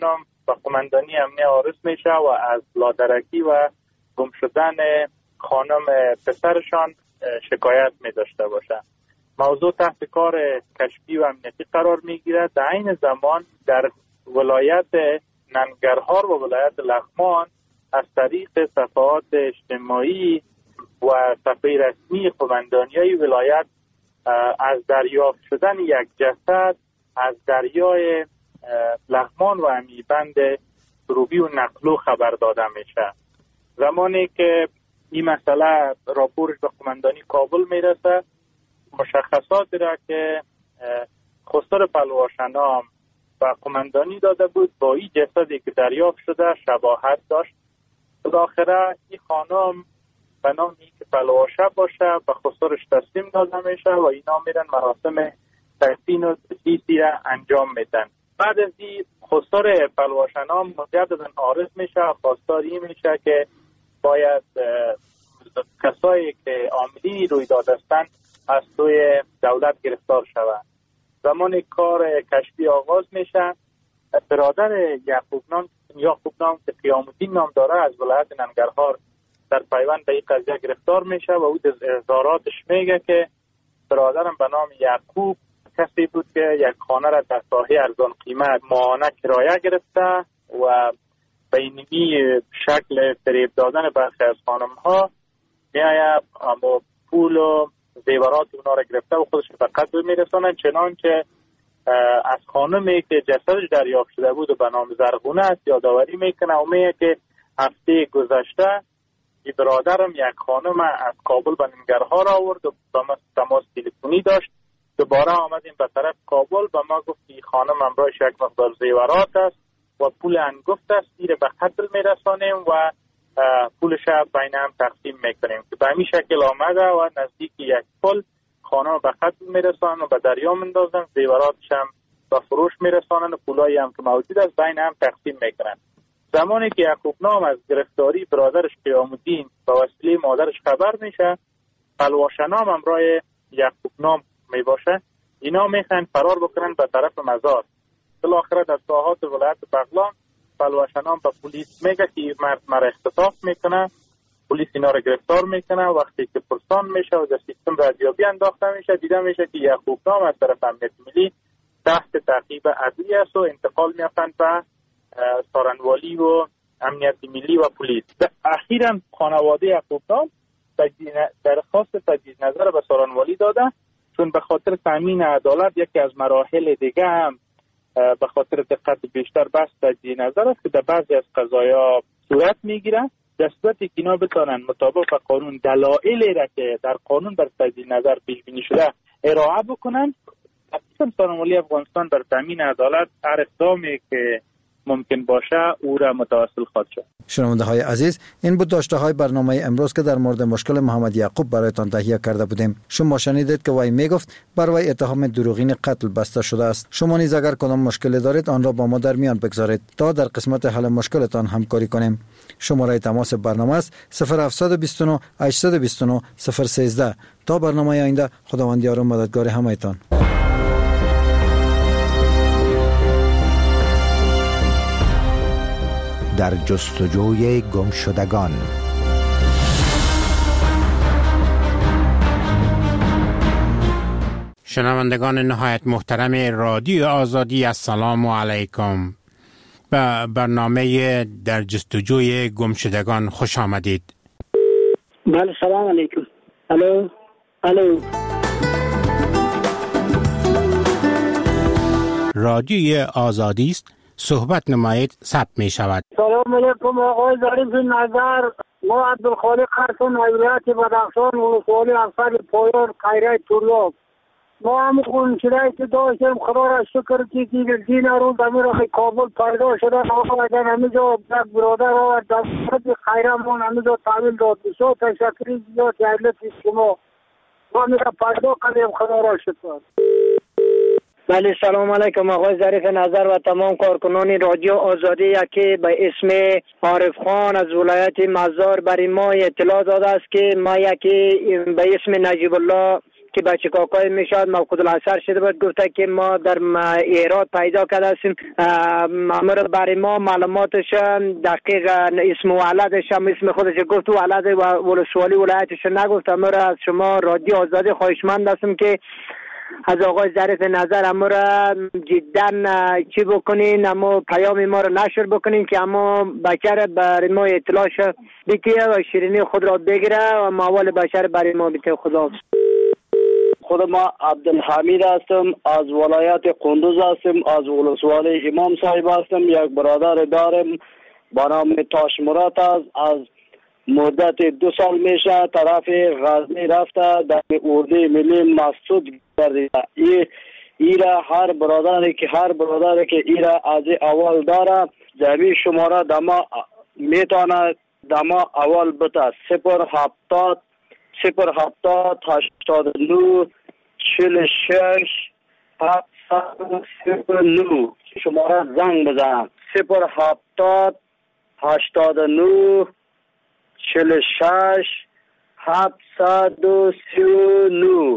یاکوبنام به قماندانی امنیه عارض میشه و از لادرکی و گم شدن خانم پسرشان شکایت می داشته باشه. موضوع تحت کار کشفی و امنیتی قرار می گیرد. در این زمان در ولایت ننگرهار و ولایت لغمان از طریق صفحات اجتماعی و صفحه رسمی قماندانی‌های ولایت از دریافت شدن یک جسد از دریای لغمان و امیبند سروبی و نقلو خبر داده میشه. زمانی که این مسئله راپورش به قماندانی کابل میرسه، مشخصات را که خسرو پلواشنام و قماندانی داده بود با این جسدی که دریافت شده شباهت داشت. بالاخره این خانم به نام که پلواشه باشه به خسروش تسلیم داده میشه و اینا میرن مراسم تدفین و تجهیزی را انجام میدن. بعد از این خسرو پلواشنام مجددا عارض میشه، خواستار این میشه که باید کسایی که عاملین رویداد هستند از سوی دولت گرفتار شوند. زمان کار کشفی آغاز میشه، برادر یعقوب نام که قیام الدین نام داره از ولایت ننگرهار در پیوند به این قضیه گرفتار میشه و او از اظهاراتش میگه که برادرم به نام یعقوب کسی بود که یک خانه را در ساحه ارزان قیمت ماهانه کرایه گرفته و به این شکل فریب دادن برخی از خانم ها میآید اما پول و زیورات اونا را گرفته و خودش به قتل میرسانند. چنانچه از خانمی که جسدش دریافت شده بود و به نام زرغونه است یادآوری میکنه و میگه که هفته گذشته این برادرم یک خانم از کابل به ننگرهار آورد و با ما تماس تلفنی داشت. دوباره آمدیم به طرف کابل، به ما گفت این خانم همراهش یک مقدار زیورات است و پول انگفت است، این به قتل میرسانیم و پولش بین هم تقسیم میکنیم که به همین شکل آمده و نزدیک یک پل خانم به قتل میرسانن و به دریا میندازن، زیوراتش هم به فروش میرسانن و پولایی هم که موجود است بین هم تقسیم میکنن. زمانی که یعقوب نام از گرفتاری برادرش قیام الدین به وسیله مادرش خبر میشه، پلواشنام همراه یعقوب نام میباشه، اینا میخوان فرار بکنن به طرف مزار. بالاخره در ساحات ولایت بغلان پلواشنام به پلیس میگه که این مرد مرا اختطاف میکنه. پلیس اینا رو گرفتار میکنه. وقتی که پرسان میشه و در سیستم ردیابی انداخته میشه، دیده میشه که یعقوب نام از طرف امنیت ملی تحت تعقیب عدلی است و انتقال میافند به سارنوالی و امنیت ملی و پلیس. اخیراً خانواده یعقوب نام درخواست تجدید نظر به سارنوالی داده، چون به خاطر تامین عدالت یکی از مراحل دیگه هم به خاطر دقت بیشتر بحث تجدید نظر است که در بعضی از قضایا صورت میگیره. در صورتی که اینا بتونن مطابق قانون دلایلی را که در قانون بر تجدید نظر پیش بینی شده ارائه بکنن، اصلا سارنوالی افغانستان بر تامین عدالت هر اقدامی که ممکن باشه او را متواصل خواهد شد. شنونده های عزیز، این بود داشته های برنامه امروز که در مورد مشکل محمد یعقوب برایتان تهیه کرده بودیم. شما شنیدید که وی میگفت بر وی اتهام دروغین قتل بسته شده است. شما نیز اگر کدام مشکلی دارید آن را با ما در میان بگذارید تا در قسمت حل مشکلتان همکاری کنیم. شماره تماس برنامه است 0729 829 013. تا برنامه آینده، خداوند یار و مددگار همه‌تان. در جستجوی گمشدگان. شنوندگان نهایت محترم رادیو آزادی، السلام علیکم. به برنامه در جستجوی گمشدگان خوش آمدید. بله، سلام علیکم. الو. رادیو آزادی است، صحبت نمایید، ثبت می شود. سلام علیکم آقای ظریف نظر. ما عبدالخالق هستم، ولایت بدخشان، ولسوالی افسر پایان خیریه طلاب. ما هم خونچرایی که داشتیم خدا را شکر که دین روز امیر کابل پیدا شده. آقا اگر همینجا یک برادر آورد در خیره من همینجا تحویل داد. بسیار تشکری زیاد علت شما. ما میره پیدا کنیم، خدا را شکر. بله، سلام علیکم آقای ظریف نظر و تمام کارکنان رادیو آزادی. که به اسم عارف خان از ولایت مزار برای ما اطلاع داده است که ما یکی به اسم نجیب الله که بچه کاکای میشد موقود الاثر شده بود، گفته که ما در ایراد پیدا کرده هستیم. امر برای ما معلوماتش دقیق اسم ولدش هم اسم خودش گفت، ولد ولسوالی ولایتش نگفت. امر از شما رادیو آزادی خواهشمند هستم که از آقای ظریف نظر اما را جدا چی بکنین، اما پیام ما را نشر بکنین که اما بچه برای ما اطلاع بیتیه و شیرینی خود را بگیره و موال بشر برای ما بیتیه. خدا خود ما عبدالحمید هستم، از ولایت قندوز هستم، از ولسوالی امام صاحب هستم. یک برادر دارم با نام تاش مراد است، از مدت 2 سال میشه طرف غزنی رفته، در اردوی ملی مسعود گردیده. ایرا هر برادری که ایرا از اول داره جمعی شماره دما میتونه دما اول بتا 070 89 46 709 شماره زنگ بزن 070 89 46 739.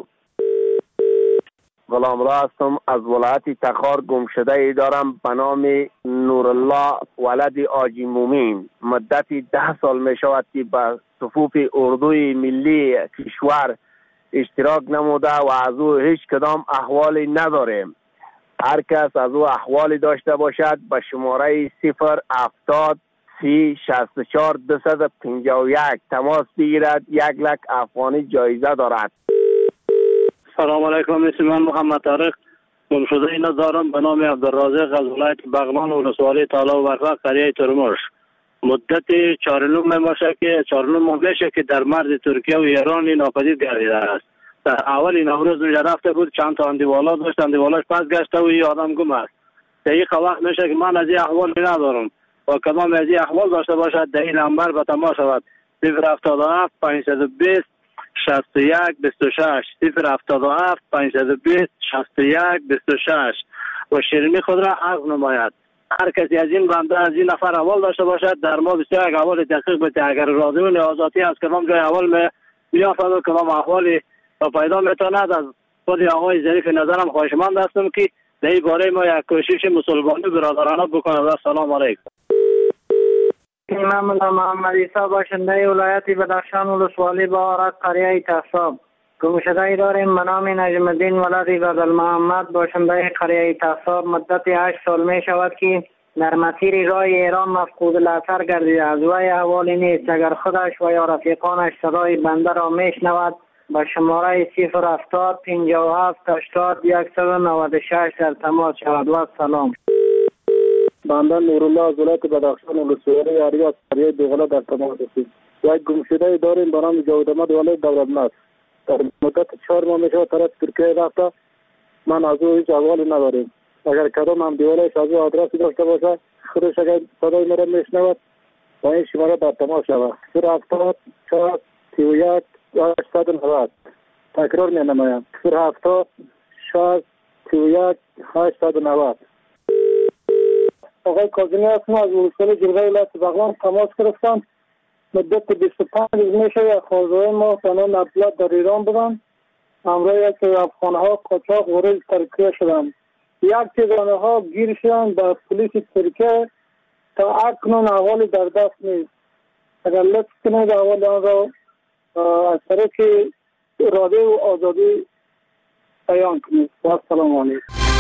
غلام را هستم، از ولایت تخار گمشده ای دارم به نام نورالله ولد آجی مومین. مدت 10 سال می شود که به صفوف اردوی ملی کشور اشتراک نموده و از او هیچ کدام احوالی نداریم. هر کس از او احوالی داشته باشد به شماره 070 364 251 تماس بگیرد. 1 لک افغانی جایزه دارد. سلام علیکم، اسم من محمد طارق گمشده ای دارم به نام عبدالرازق از ولایت بغلان و ولسوالی تالا و برفق قریه ترمش. مدت 4 ماه میشه که در مرز ترکیه و ایران ناپدید گردیده است. در اول نوروز رفته بود، چند تا اندیوالا داشت، اندیوالاش پس گشته و این آدم گم است. دقیقه وقت میشه که من از این احوال ندارم و کدام از این احوال داشته باشد در این نمبر به تماس شود 077 520 61 26 077 520 61 26 و شیرینی خود را عرض نماید. هر کسی از این بنده از این نفر اول داشته باشد در ما بسیار یک اول دقیق بده. اگر رازمون آزادی از کدام جای اول میافد و کدام احوالی پیدا میتواند از خود آقای ظریف نظرم خواهشمند هستم که در این باره ما یک کوشش مسلمانی برادرانه بکنه. سلام علیکم. من محمد عیسی باشنده ولایت بدخشان ولسوالی بهارت قریه تصاب گمشده ای داریم به نام نجم الدین ولد بدل محمد باشنده قریه تصاب. مدت 8 سال می شود که در مسیر راه ایران مفقود الاثر گردیده. از وی احوالی نیست. اگر خودش و یا رفیقانش صدای بنده را میشنود به شماره 070 57 80 196 در تماس شود. و سلام. بنده نورالله از ولایت بدخشان ولسوالی اریاس قریه دوغلا در تماس هستیم. یک گمشده داریم به نام جاوید احمد ولد دولتمند. در مدت 4 ماه میشه طرف ترکیه رفته. من از او هیچ احوالی نداریم. اگر کدام هم دیوالش از او آدرسی داشته باشه خودش اگر صدای مرا میشنود با این شماره در تماس شود 070 4 31 890. تکرار می نمایم 070 4 31 890. آقای کاظمی هستم از ولسوالی جرگه ولایت بغلان تماس گرفتم. مدت 25 روز میشه یک خانواده ما به نام عبدالله در ایران بودن. همراه یک افغانها قاچاق وارد ترکیه شدن. یک تعداد ها گیر شدن در پلیس ترکیه. تا اکنون احوالی در دست نیست. اگر لطف کنید احوال آن را از طریق رادیو آزادی بیان کنید. السلام علیکم.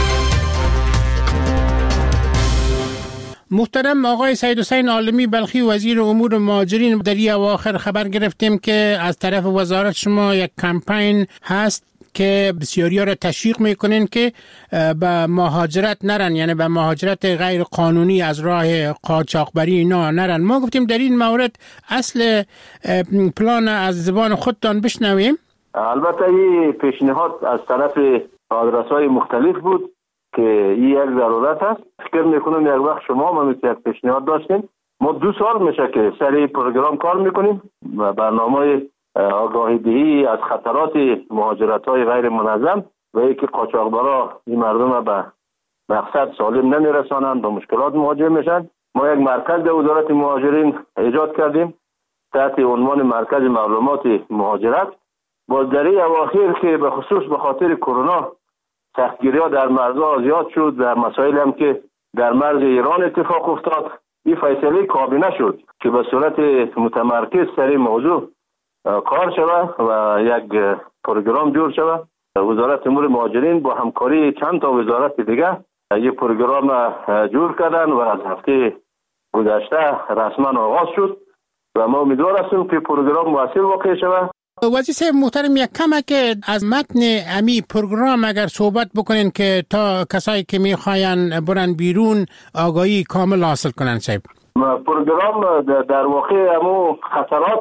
محترم آقای سید حسین عالمی بلخی وزیر امور مهاجرین، در این اواخر خبر گرفتیم که از طرف وزارت شما یک کمپین هست که بسیاری را تشویق میکنین که به مهاجرت نرن، یعنی به مهاجرت غیر قانونی از راه قاچاقبری اینا نرن. ما گفتیم در این مورد اصل پلان از زبان خودتان بشنویم. البته این پیشنهاد از طرف آدرس‌های مختلف بود که این یک ضرورت است. فکر میکنم یک وقت شما ما مثل یک پیشنهاد داشتیم. ما 2 سال میشه که سر پروگرام کار میکنیم و برنامه آگاهی دهی از خطرات مهاجرت های غیر منظم و اینکه قاچاقبرا این مردم به مقصد سالم نمیرسانند و مشکلات مواجه میشن. ما یک مرکز در وزارت مهاجرین ایجاد کردیم تحت عنوان مرکز معلومات مهاجرت بازداری اواخر که به خصوص به خاطر کرونا سختگیری‌ها در مرزها زیاد شد و مسائل هم که در مرز ایران اتفاق افتاد، این فیصله کابینه شد که به صورت متمرکز سر این موضوع کار شود و یک پروگرام جور شود. وزارت امور مهاجرین با همکاری چند تا وزارت دیگه یک پروگرام جور کردن و از هفته گذشته رسما آغاز شد و ما امیدوار هستیم که پروگرام موثر واقع شود. وزیر صاحب محترم، یک کمک از متن امی پروگرام اگر صحبت بکنین که تا کسایی که میخواین برن بیرون آگاهی کامل حاصل کنن. صاحب پروگرام در واقع همو خطرات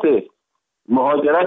مهاجرت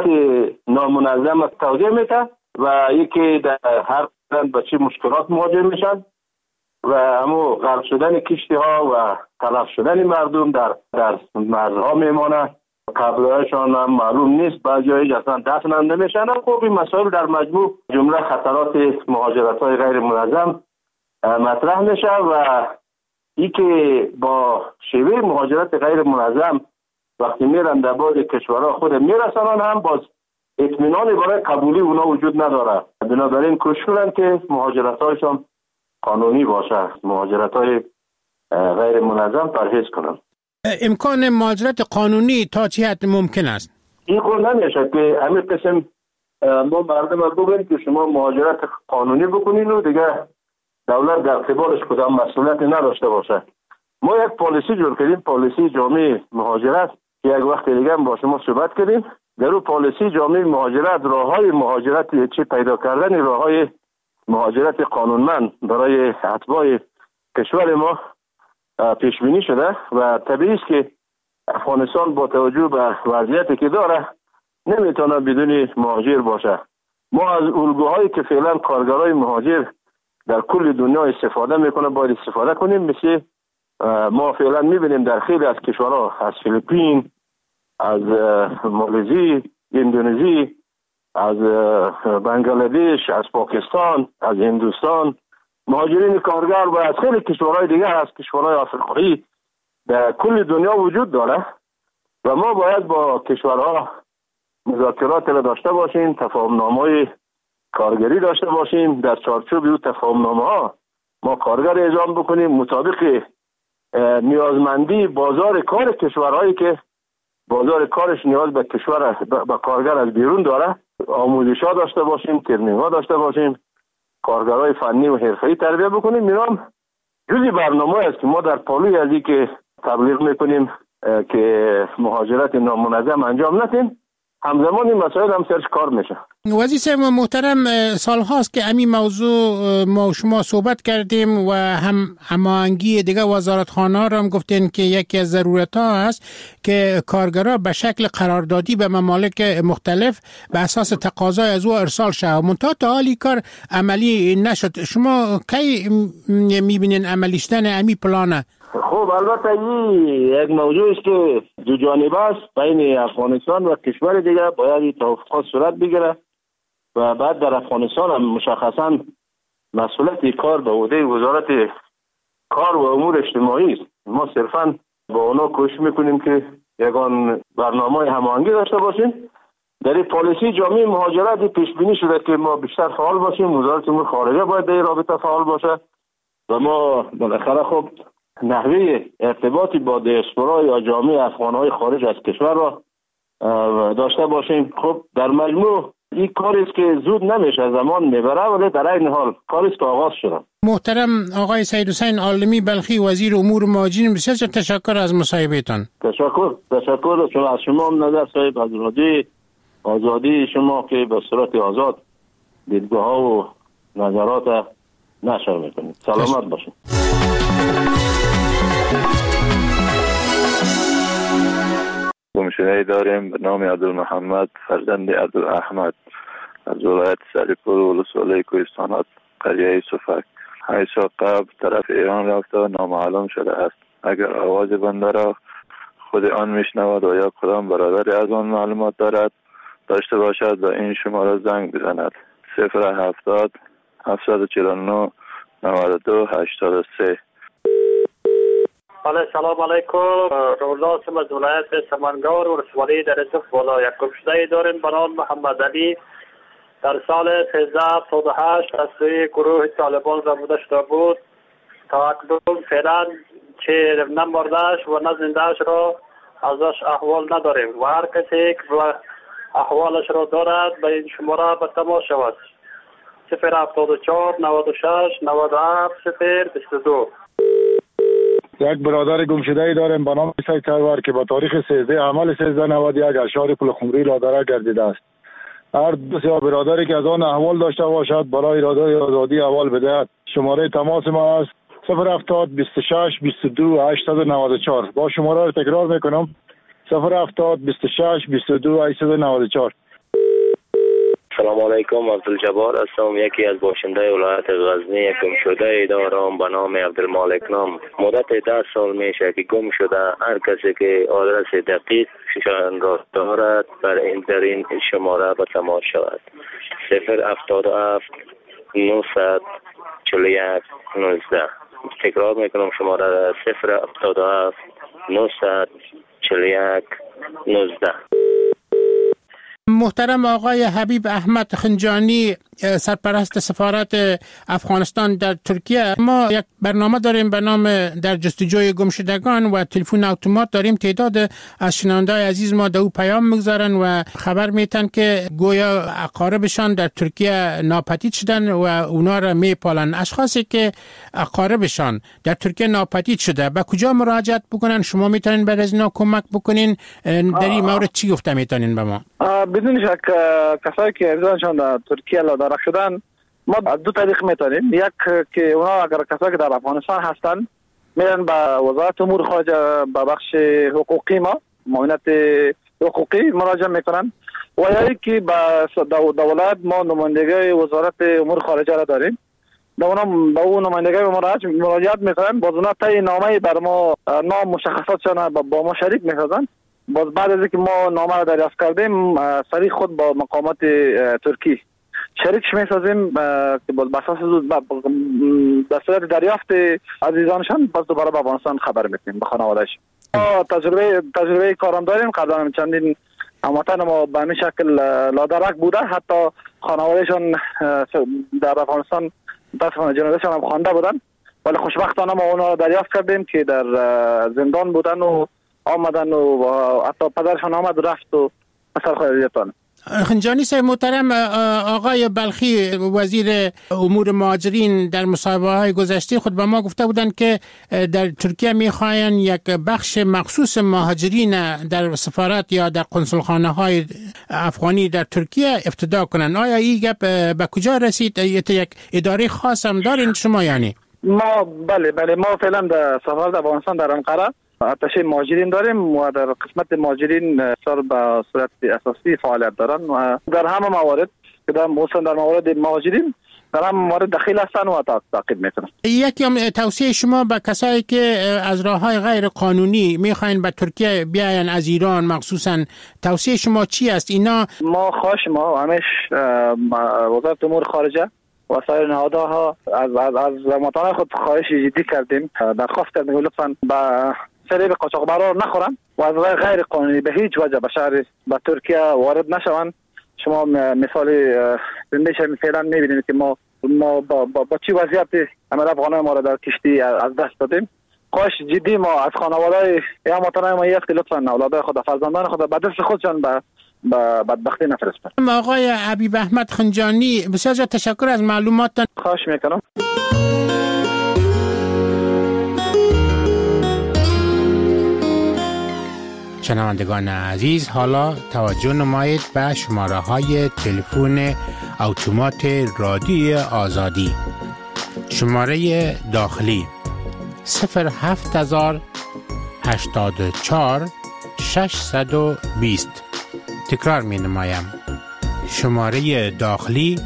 نامنظم توضیح میده و یکی در هر قدم به چه مشکلات مواجه میشن و همو غرق شدن کشتی ها و تلف شدن مردم در مرزها میمانه. قبلهایشان هم معلوم نیست، بعضی اصلا دفن هم نمیشن. خب این مسائل در مجموع جمله خطرات مهاجرت های غیر منظم مطرح میشه و ای که با شیوه مهاجرت غیر منظم وقتی میرن در بعض کشورها خود میرسنن هم باز اطمینانی برای قبولی اونا وجود نداره. بنابراین کوشش کنن که مهاجرت هایشان قانونی باشه، مهاجرت های غیر منظم پرهیز کنن. امکان مهاجرت قانونی تا چه حد ممکن است؟ این خود نمیشه که همین قسم ما مردم بگوییم که شما مهاجرت قانونی بکنین و دیگه دولت در قبالش کدام مسئولیت نداشته باشه. ما یک پالیسی جور کردیم، پالیسی جامع مهاجرت که یک وقت دیگه با شما صحبت کردیم. در اون پالیسی جامع مهاجرت راههای مهاجرت چی پیدا کردن راههای مهاجرت قانونمند برای اتباع کشور ما پیش بینی شده و طبیعی است که افغانستان با توجه به وضعیتی که داره نمیتونه بدون مهاجر باشه. ما از الگوهایی که فعلا کارگرای مهاجر در کل دنیا استفاده میکنه باید استفاده کنیم. مثل ما فعلا میبینیم در خیلی از کشورها، از فیلیپین، از مالزی، اندونزی، از بنگلادش، از پاکستان، از هندوستان، مهاجرین کارگر و از خیلی کشورهای دیگه، از کشورهای آفریقایی در کل دنیا وجود داره و ما باید با کشورها مذاکرات را داشته باشیم، تفاهم‌نامه‌های کارگری داشته باشیم. در چارچوب این تفاهم‌نامه‌ها ما کارگر اعزام بکنیم مطابق نیازمندی بازار کار کشورهایی که بازار کارش نیاز به کشور به کارگر از بیرون داره. آموزش‌ها داشته باشیم، ترنینگ‌ها داشته باشیم، کارگرای فنی و حرفه‌ای تربیت بکنیم. اینام جزئی برنامه است که ما در پالوی از این که تبلیغ میکنیم که مهاجرت نامنظم انجام ندیم، همزمان این مسائل هم سرش کار میشه. وزیر صاحب محترم، سال هاست که امی موضوع ما شما صحبت کردیم و هم هماهنگی دیگه وزارتخانه‌ها را هم گفتین که یکی از ضرورت‌ها هست که کارگرها به شکل قراردادی به ممالک مختلف به اساس تقاضای از او ارسال شود. منتها تا حالی کار عملی نشد. شما کی میبینین عملی شدن امی پلانه؟ خب البته این یک موضوع است که دو جانبه است. بین افغانستان و کشور دیگه باید توافقات صورت بگیره و بعد در افغانستان هم مشخصا مسئولیت کار به عهده وزارت کار و امور اجتماعی است. ما صرفا با اونا کوشش میکنیم که یگان برنامه هماهنگی داشته باشیم. در این پالیسی جامع مهاجرت پیش بینی شده که ما بیشتر فعال باشیم. وزارت امور خارجه باید در این رابطه فعال باشه و ما بالاخره خب نحوه ارتباطی با دیاسپورا یا جامعه افغان‌های خارج از کشور را داشته باشیم. خب در مجموع این کاری است که زود نمیشه، زمان میبره، ولی در این حال کاری است که آغاز شده. محترم آقای سید حسین عالمی بلخی، وزیر امور مهاجرین، بسیار تشکر از مصاحبهتان. تشکر چون از شما هم نظر صاحب از آزادی شما که به صورت آزاد دیدگاه ها و نظرات نشر میکنید. سلامت باشید. گمشده‌ای داریم به نام عبدالمحمد فرزند عبدالاحمد از ولایت سریپور و ولسوالی کوهستان، قریه صفک. 8 سال قبل طرف ایران رفته و نامعلوم شده است. اگر آواز بنده را خود آن میشنود و یا کدام برادری از آن معلومات داشته باشد و این شماره زنگ بزند. 070 749 92 83. سلام علیکم. روزاسم از ولایت سمنگار و ولسوالی در صف بالا. یک گمشده داریم به نام محمد علی در سال 1378 از سوی گروه طالبان زبوده شده بود. تا اکنون فعلا چه نمردش و نه زندهش را ازش احوال نداریم و هر کسی که احوالش را دارد به این شماره به تماس شود. 074 96 97 022. یک برادر گمشده داریم به نام سید سرور که با تاریخ 13 عمل 1391 اشعار پول خمری لادرک گردیده است. هر دوست برادری که از آن احوال داشته باشد برای اراده آزادی احوال بدهد. شماره تماس ما است 070 26 22 894. با شماره را تکرار میکنم 070 26 22 894. سلام علیکم، عبدالجبار هستم. یکی از باشنده ولایت غزنی. گم شده دارم به نام عبدالمالک نام. مدت 10 سال میشه که گم شده. هر کسی که آدرس دقیق شان را دارد در این شماره به تماس شود. 077 941 19. تکرار میکنم شماره را 077 941 19. محترم آقای حبیب احمد خنجانی، سرپرست سفارت افغانستان در ترکیه، ما یک برنامه داریم به نام در جستجوی گمشدگان و تلفن اتومات داریم. تعداد از شنونده‌های عزیز ما در او پیام میگذارن و خبر میتن که گویا اقاربشان در ترکیه ناپدید شدن و اونا را میپالن. اشخاصی که اقاربشان در ترکیه ناپدید شده به کجا مراجعت بکنن؟ شما میتونین برای از اینا کمک بکنین؟ در این مورد چی گفته میتونین به ما؟ بدون شک کسایی که عزیزانشان در ترکیه لادرک شدن ما از دو طریق میتونیم. یک که اونا اگر کسایی که در افغانستان هستن میرن به وزارت امور خارجه به بخش حقوقی ما معاونت حقوقی مراجعه میکنن و یا که به دولت ما نمایندگی وزارت امور خارجه را داریم. به اون نمایندگی مراجعت میکنن. باز اونا طی نامه بر ما نام مشخصاتشان با ما شریک میسازن. باز بعد از اینکه ما نامه را دریافت کردیم سریع خود با مقامات ترکی شریکش میسازیم که باز بساس در صورت دریافت عزیزانشان باز دوباره به افغانستان خبر میکنیم به خانوادهش. تجربه کارم داریم. قبلا چندین هموطن ما به همین شکل لادرک بوده، حتی خانوادهشان در افغانستان متاسفانه جنازهشان هم خوانده بودن، ولی خوشبختانه ما اونا را دریافت کردیم که در زندان بودن و آمدن و حتی پدرشان آمد رفت و مثلا خواهدیتان. خنجانی صاحب محترم، آقای بلخی وزیر امور مهاجرین در مصاحبه‌های گذشته خود به ما گفته بودند که در ترکیه می‌خواهند یک بخش مخصوص مهاجرین در سفارت یا در قنصلخانه‌های افغانی در ترکیه افتتاح کنند. آیا این گپ به کجا رسید؟ یک اداره خاص هم دارین شما یعنی؟ ما بله ما فعلا در سفارت افغانستان در انقره اتشه مهاجرین داریم و در قسمت مهاجرین سر به صورت اساسی فعالیت دارن و در همه موارد که در موارد مهاجرین در همه موارد دخیل هستن و تعقیب میکنن. یکی توصیه شما به کسایی که از راههای غیر قانونی میخواین به ترکیه بیاین از ایران مخصوصا، توصیه شما چی است؟ اینا ما خواهش ما همیش وزارت امور خارجه و سایر نهادها از مطالعه خود خواهش جدی کردیم، درخواست کردیم لطفاً با فریب قاچاقبران نخورن و از غیر قانونی به هیچ وجه به شهر به ترکیه وارد نشوند. شما مثال زندهش فعلا میبینید که ما با چی وضعیت عمل افغانای ما را در کشتی از دست دادیم. خواهش جدی ما از خانواده یا مطالعه ما است که لطفاً اولادای خود فرزندان خود به دست خودشان به بدبختی نفرستن. آقای حبیب احمد خنجانی، بسیار تشکر از معلوماتتان. خواهش میکنم. شنوندگان عزیز، حالا توجه نمایید به شماره های تلفن اتومات رادیو آزادی. شماره داخلی 07084 620. تکرار می نمایم. شماره داخلی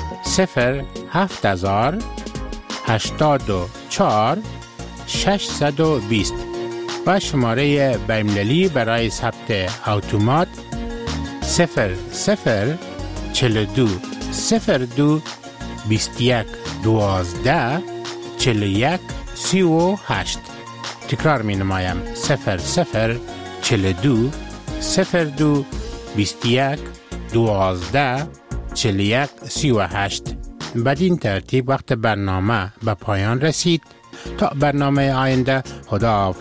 07084 620 و شماره بین‌المللی برای ثبت اتومات 0042 02 21 12 41 38. تکرار می نمایم 0042 02 21 12 41 38. بدین ترتیب وقت برنامه به پایان رسید. تا برنامه آینده، خدا